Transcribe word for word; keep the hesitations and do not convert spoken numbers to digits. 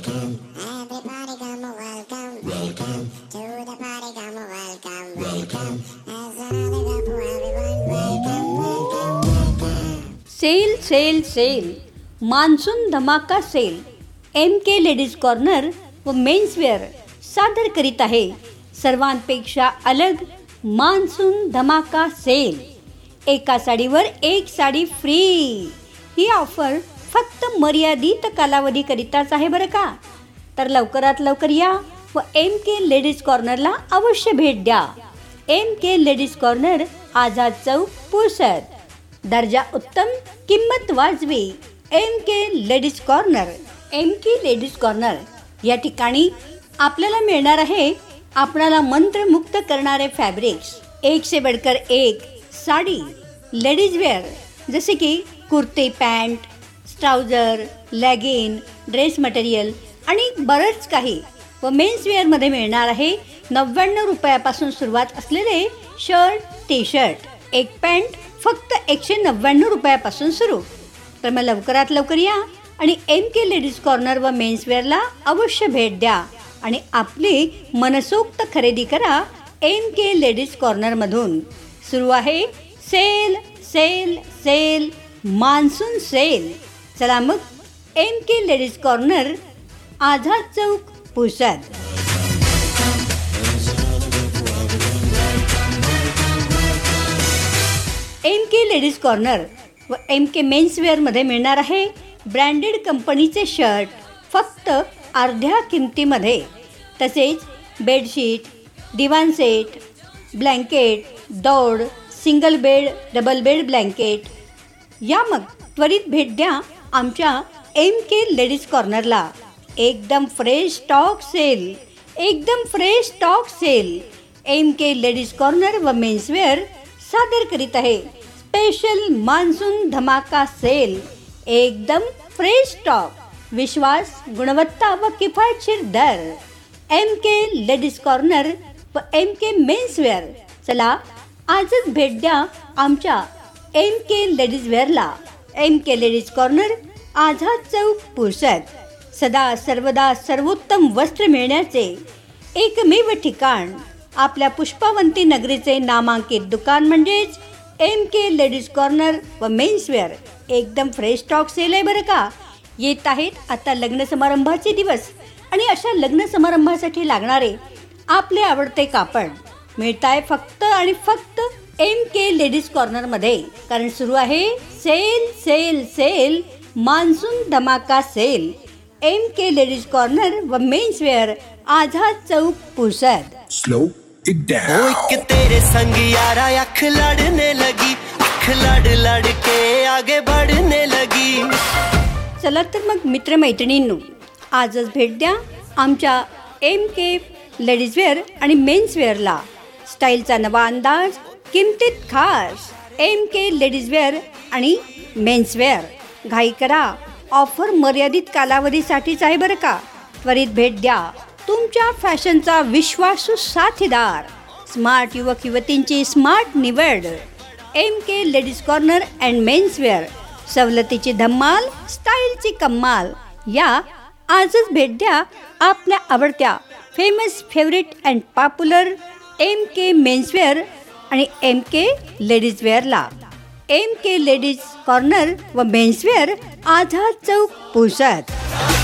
welcome. Everybody come welcome. Welcome to the party, come welcome. Welcome. As another couple, everyone welcome, welcome, welcome. Sale sale sale monsoon धमाका sale M K ladies corner व menswear सादर करीत आहे सर्वांपेक्षा अलग monsoon धमाका sale. एका साडीवर एक साडी फ्री. ही ऑफर फक्त मर्यादित कालावधीकरिताच आहे बरं का. तर लवकरात लवकर या व एम के लेडीज कॉर्नरला अवश्य भेट द्या. M K ladies corner, Azad Chowk, Pusad. दर्जा उत्तम, किंमत वाजवी. M K ladies corner. M K ladies corner या ठिकाणी आपल्याला मिळणार आहे आपणाला मंत्रमुक्त करणारे फॅब्रिक्स. एक से बढ़कर एक साडी, लेडीज वेअर जसे की kurti, pant, trouser, legging, dress material आणि बरंच काही. व मेन्सवेअरमध्ये मिळणार आहे नव्याण्णव रुपयापासून सुरुवात असलेले शर्ट, टी शर्ट. एक पॅन्ट फक्त एकशे नव्याण्णव रुपयापासून सुरू. तर मग लवकरात लवकर या आणि एम के लेडीज कॉर्नर व मेन्सवेअरला अवश्य भेट द्या आणि आपली मनसोक्त खरेदी करा. एम के लेडीज कॉर्नरमधून सुरू आहे sale sale sale monsoon sale. चला मग M K ladies corner, Azad Chowk, Pusad. M K ladies corner व एम के मेन्सवेअरमध्ये मिळणार आहे ब्रँडेड कंपनीचे शर्ट फक्त अर्ध्या किमतीमध्ये. तसेच बेडशीट, दिवाण सेट, ब्लँकेट, दौड, single bed, double bed blanket. या मग त्वरित भेट द्या आमच्या एम के लेडीज कॉर्नरला. एकदम फ्रेश स्टॉक सेल. एकदम fresh stock sale. M K ladies corner व मेन्सवेअर सादर करीत आहे स्पेशल मान्सून धमाका सेल. एकदम फ्रेश स्टॉक, विश्वास, गुणवत्ता व किफायतशीर दर. एम के लेडीज कॉर्नर व एम के मेन्सवेअर. चला आजच भेट द्या आमच्या एम के लेडीज वेअरला. M K ladies corner, Azad Chowk, Pusad. सदा सर्वदा सर्वोत्तम वस्त्र मिळण्याचे एकमेव ठिकाण. आपल्या पुष्पावंती नगरीचे नामांकित दुकान म्हणजेच एम के लेडीज कॉर्नर व मेन्सवेअर. एकदम फ्रेश स्टॉक सेल आहे बरं का. येत आहेत आता लग्न समारंभाचे दिवस आणि अशा लग्न समारंभासाठी लागणारे आपले आवडते कापड मिळत आहे फक्त आणि फक्त एम के लेडीज कॉर्नरमध्ये. कारण सुरू आहे सेल सेल सेल मान्सून धमाका sale. M K ladies corner व menswear, Azad Chowk, Pusad. Slow it down. ओ एक तेरे संग यारा अख लड़ने लगी, अख लड़ लड़ के आगे बढ़ने लगी. चला तर मग मित्रमैत्रिणींनो, आजच भेट द्या आमच्या एम के लेडीजवेअर आणि मेन्सवेअरला. स्टाईलचा नवा अंदाज, किमतीत खास. एम के लेडीजवेअर आणि मेन्सवेअर. घाई करा, ऑफर मर्यादित कालावधीसाठीच आहे बरं का. त्वरित भेट द्या तुमच्या फॅशनचा विश्वासू साथीदार. स्मार्ट युवक युवतींची स्मार्ट निवड. M K ladies corner and menswear. सवलतीची धम्माल, स्टाईलची कम्माल. या आजच भेट द्या आपल्या आवडत्या famous, favourite and popular M K menswear आणि एम के लेडीज वेअरला. एम के लेडीज कॉर्नर व मेन्सवेअर, आझाद चौक, पुसद.